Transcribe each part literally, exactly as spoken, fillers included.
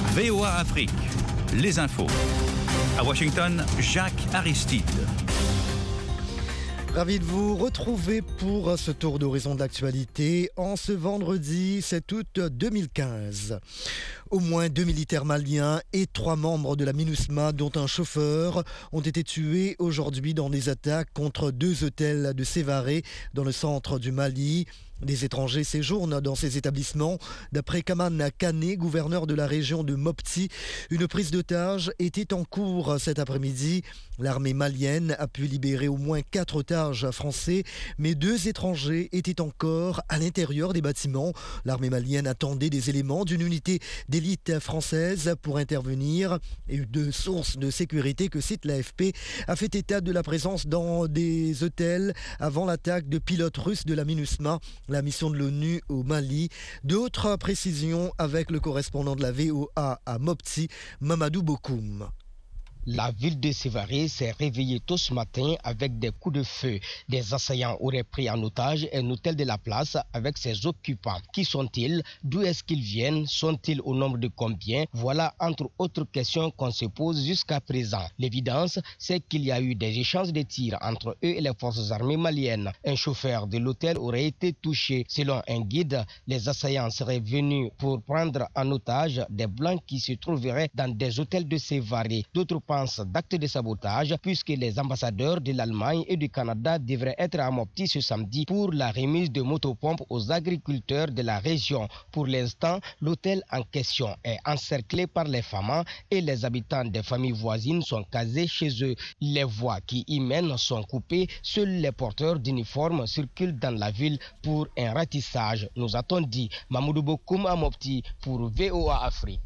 V O A Afrique, les infos. À Washington, Jacques Aristide. Ravi de vous retrouver pour ce tour d'horizon de l'actualité en ce vendredi sept août deux mille quinze. Au moins deux militaires maliens et trois membres de la MINUSMA, dont un chauffeur, ont été tués aujourd'hui dans des attaques contre deux hôtels de Sévaré dans le centre du Mali. Des étrangers séjournent dans ces établissements. D'après Kaman Kane, gouverneur de la région de Mopti, une prise d'otages était en cours cet après-midi. L'armée malienne a pu libérer au moins quatre otages français, mais deux étrangers étaient encore à l'intérieur des bâtiments. L'armée malienne attendait des éléments d'une unité d'élite française pour intervenir. Et deux sources de sécurité que cite l'A F P a fait état de la présence dans des hôtels avant l'attaque de pilotes russes de la MINUSMA, la mission de l'ONU au Mali. D'autres précisions avec le correspondant de la V O A à Mopti, Mamadou Bokoum. La ville de Sévaré s'est réveillée tôt ce matin avec des coups de feu. Des assaillants auraient pris en otage un hôtel de la place avec ses occupants. Qui sont-ils? D'où est-ce qu'ils viennent? Sont-ils au nombre de combien? Voilà entre autres questions qu'on se pose jusqu'à présent. L'évidence, c'est qu'il y a eu des échanges de tirs entre eux et les forces armées maliennes. Un chauffeur de l'hôtel aurait été touché. Selon un guide, les assaillants seraient venus pour prendre en otage des blancs qui se trouveraient dans des hôtels de Sévaré. D'autres pensent d'actes de sabotage puisque les ambassadeurs de l'Allemagne et du Canada devraient être à Mopti ce samedi pour la remise de motopompes aux agriculteurs de la région. Pour l'instant, l'hôtel en question est encerclé par les femmes et les habitants des familles voisines sont casés chez eux. Les voies qui y mènent sont coupées. Seuls les porteurs d'uniformes circulent dans la ville pour un ratissage, nous a-t-on dit. Mamoudou Bokoum à Mopti pour V O A Afrique.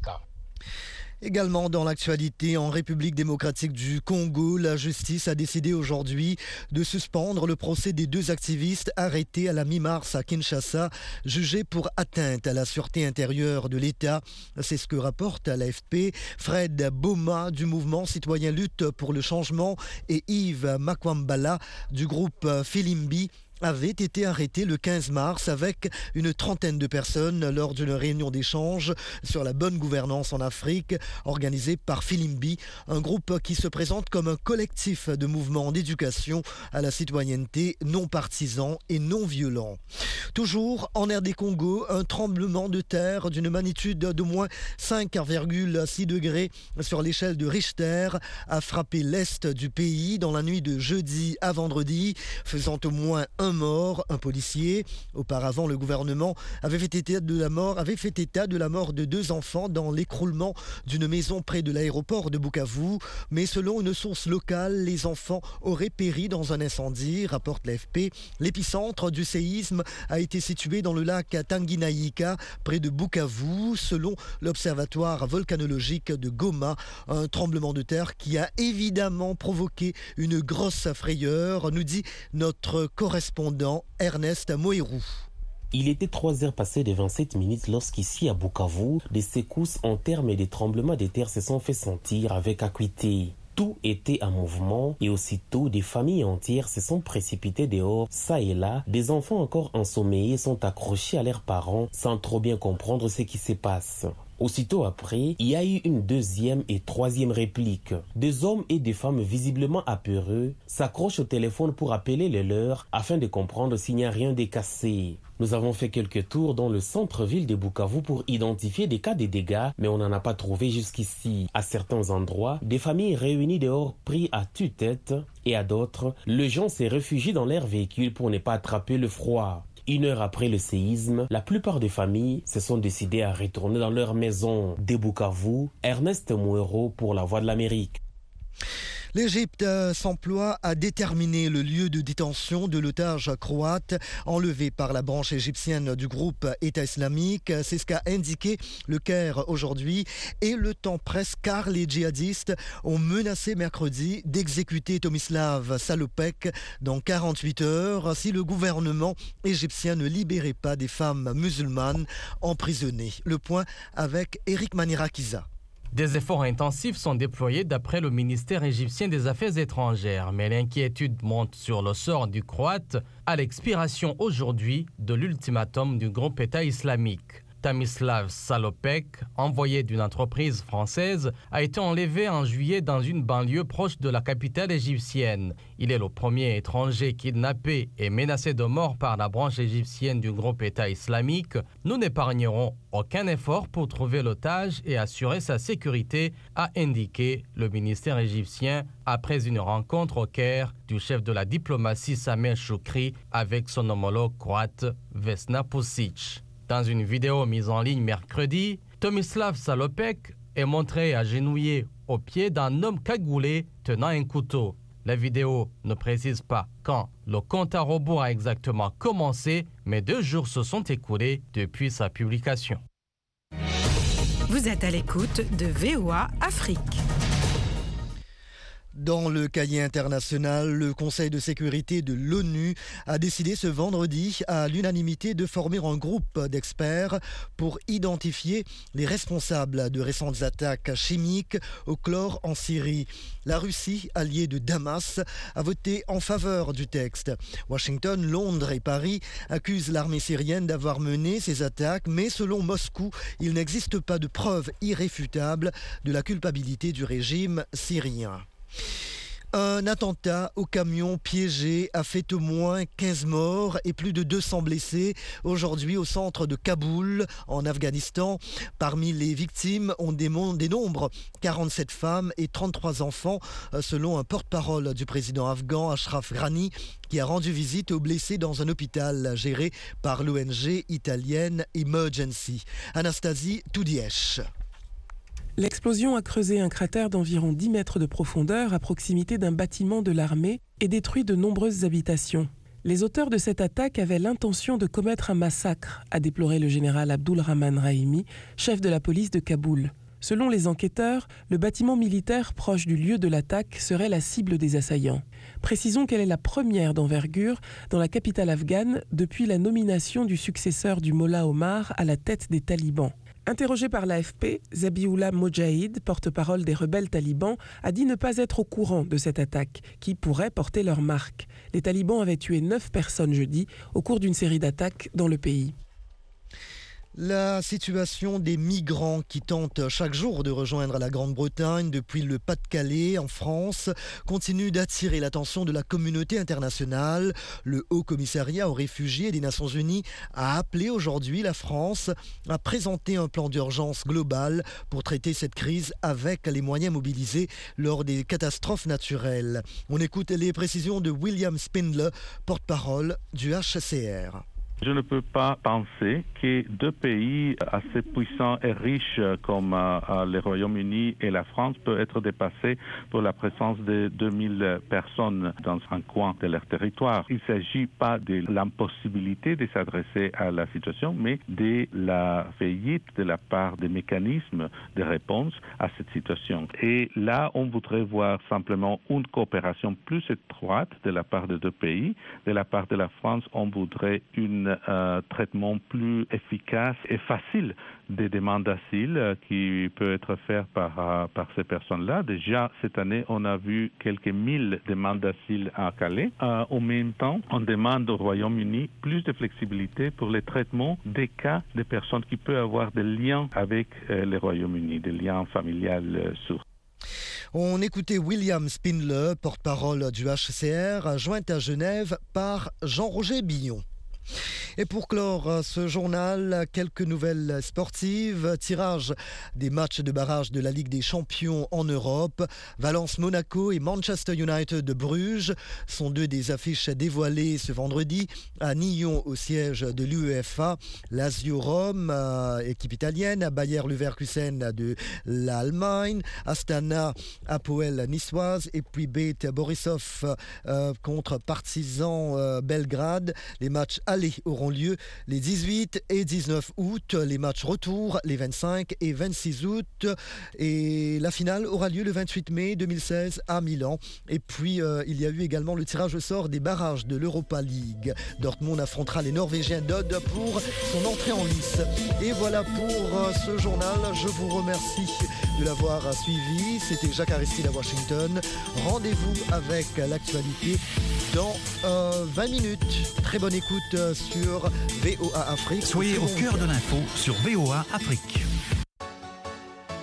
Également dans l'actualité, en République démocratique du Congo, la justice a décidé aujourd'hui de suspendre le procès des deux activistes arrêtés à la mi-mars à Kinshasa, jugés pour atteinte à la sûreté intérieure de l'État. C'est ce que rapporte à l'A F P Fred Boma du mouvement citoyen Lutte pour le changement et Yves Makwambala du groupe Filimbi avait été arrêté le quinze mars avec une trentaine de personnes lors d'une réunion d'échange sur la bonne gouvernance en Afrique organisée par Filimbi, un groupe qui se présente comme un collectif de mouvements d'éducation à la citoyenneté non partisan et non violent. Toujours en R D Congo, un tremblement de terre d'une magnitude d'au moins cinq virgule six degrés sur l'échelle de Richter a frappé l'est du pays dans la nuit de jeudi à vendredi, faisant au moins un mort, un policier. Auparavant, le gouvernement avait fait état de la mort, avait fait état de la mort de deux enfants dans l'écroulement d'une maison près de l'aéroport de Bukavu. Mais selon une source locale, les enfants auraient péri dans un incendie, rapporte l'A F P. L'épicentre du séisme a été situé dans le lac Tanganyika, près de Bukavu, selon l'observatoire volcanologique de Goma. Un tremblement de terre qui a évidemment provoqué une grosse frayeur, nous dit notre correspondant Ernest Moérou. Il était trois heures passées de vingt-sept minutes lorsqu'ici à Bukavu, des secousses en termes et des tremblements de terre se sont fait sentir avec acuité. Tout était en mouvement et aussitôt des familles entières se sont précipitées dehors, ça et là. Des enfants encore ensommeillés sont accrochés à leurs parents sans trop bien comprendre ce qui se passe. Aussitôt après, il y a eu une deuxième et troisième réplique. Des hommes et des femmes visiblement apeureux s'accrochent au téléphone pour appeler les leurs afin de comprendre s'il n'y a rien de cassé. Nous avons fait quelques tours dans le centre-ville de Bukavu pour identifier des cas de dégâts, mais on n'en a pas trouvé jusqu'ici. À certains endroits, des familles réunies dehors pris à tue-tête et à d'autres, les gens se réfugient dans leurs véhicules pour ne pas attraper le froid. Une heure après le séisme, la plupart des familles se sont décidées à retourner dans leur maison. De Bukavu, Ernest Moérou pour la Voix de l'Amérique. L'Égypte s'emploie à déterminer le lieu de détention de l'otage croate enlevé par la branche égyptienne du groupe État islamique. C'est ce qu'a indiqué le Caire aujourd'hui. Et le temps presse car les djihadistes ont menacé mercredi d'exécuter Tomislav Salopek dans quarante-huit heures si le gouvernement égyptien ne libérait pas des femmes musulmanes emprisonnées. Le point avec Eric Manirakiza. Des efforts intensifs sont déployés d'après le ministère égyptien des Affaires étrangères, mais l'inquiétude monte sur le sort du Croate à l'expiration aujourd'hui de l'ultimatum du groupe État islamique. Tomislav Salopek, envoyé d'une entreprise française, a été enlevé en juillet dans une banlieue proche de la capitale égyptienne. Il est le premier étranger kidnappé et menacé de mort par la branche égyptienne du groupe État islamique. Nous n'épargnerons aucun effort pour trouver l'otage et assurer sa sécurité, a indiqué le ministère égyptien après une rencontre au Caire du chef de la diplomatie Sameh Choukri avec son homologue croate Vesna Pusic. Dans une vidéo mise en ligne mercredi, Tomislav Salopek est montré agenouillé au pied d'un homme cagoulé tenant un couteau. La vidéo ne précise pas quand le compte à rebours a exactement commencé, mais deux jours se sont écoulés depuis sa publication. Vous êtes à l'écoute de V O A Afrique. Dans le cahier international, le Conseil de sécurité de l'ONU a décidé ce vendredi à l'unanimité de former un groupe d'experts pour identifier les responsables de récentes attaques chimiques au chlore en Syrie. La Russie, alliée de Damas, a voté en faveur du texte. Washington, Londres et Paris accusent l'armée syrienne d'avoir mené ces attaques, mais selon Moscou, il n'existe pas de preuves irréfutables de la culpabilité du régime syrien. Un attentat au camion piégé a fait au moins quinze morts et plus de deux cents blessés aujourd'hui au centre de Kaboul, en Afghanistan. Parmi les victimes, on dénombre quarante-sept femmes et trente-trois enfants, selon un porte-parole du président afghan Ashraf Ghani, qui a rendu visite aux blessés dans un hôpital géré par l'O N G italienne Emergency. Anastasie Toudiesh. L'explosion a creusé un cratère d'environ dix mètres de profondeur à proximité d'un bâtiment de l'armée et détruit de nombreuses habitations. Les auteurs de cette attaque avaient l'intention de commettre un massacre, a déploré le général Abdul Rahman Rahimi, chef de la police de Kaboul. Selon les enquêteurs, le bâtiment militaire proche du lieu de l'attaque serait la cible des assaillants. Précisons qu'elle est la première d'envergure dans la capitale afghane depuis la nomination du successeur du Mollah Omar à la tête des talibans. Interrogé par l'A F P, Zabiullah Mojahid, porte-parole des rebelles talibans, a dit ne pas être au courant de cette attaque, qui pourrait porter leur marque. Les talibans avaient tué neuf personnes jeudi au cours d'une série d'attaques dans le pays. La situation des migrants qui tentent chaque jour de rejoindre la Grande-Bretagne depuis le Pas-de-Calais en France continue d'attirer l'attention de la communauté internationale. Le Haut Commissariat aux réfugiés des Nations Unies a appelé aujourd'hui la France à présenter un plan d'urgence global pour traiter cette crise avec les moyens mobilisés lors des catastrophes naturelles. On écoute les précisions de William Spindler, porte-parole du H C R. Je ne peux pas penser que deux pays assez puissants et riches comme euh, le Royaume-Uni et la France peuvent être dépassés pour la présence de deux mille personnes dans un coin de leur territoire. Il ne s'agit pas de l'impossibilité de s'adresser à la situation, mais de la faillite de la part des mécanismes de réponse à cette situation. Et là, on voudrait voir simplement une coopération plus étroite de la part des deux pays. De la part de la France, on voudrait une un traitement plus efficace et facile des demandes d'asile euh, qui peut être fait par, euh, par ces personnes-là. Déjà, cette année, on a vu quelques mille demandes d'asile à Calais. Euh, en même temps, on demande au Royaume-Uni plus de flexibilité pour le traitement des cas de personnes qui peuvent avoir des liens avec euh, le Royaume-Uni, des liens familiales euh, sûrs. On écoutait William Spindler, porte-parole du H C R, jointe à Genève par Jean-Roger Billon. Et pour clore ce journal, quelques nouvelles sportives. Tirage des matchs de barrage de la Ligue des Champions en Europe. Valence-Monaco et Manchester United de Bruges sont deux des affiches dévoilées ce vendredi à Nyon au siège de l'UEFA. Lazio Rome, euh, équipe italienne, Bayer Leverkusen de l'Allemagne, Astana Apoel niçoise et puis Bate Borisov euh, contre Partizan euh, Belgrade. Les matchs allés auront lieu les dix-huit et dix-neuf août, les matchs retour les vingt-cinq et vingt-six août et la finale aura lieu le vingt-huit mai deux mille seize à Milan. Et puis euh, il y a eu également le tirage au sort des barrages de l'Europa League. Dortmund affrontera les Norvégiens d'Odd pour son entrée en lice. Et voilà pour euh, ce journal, je vous remercie de l'avoir suivi. C'était Jacques Aristide à Washington. Rendez-vous avec l'actualité dans euh, vingt minutes. Très bonne écoute sur heures. V O A Afrique. Soyez au cœur de l'info sur V O A Afrique.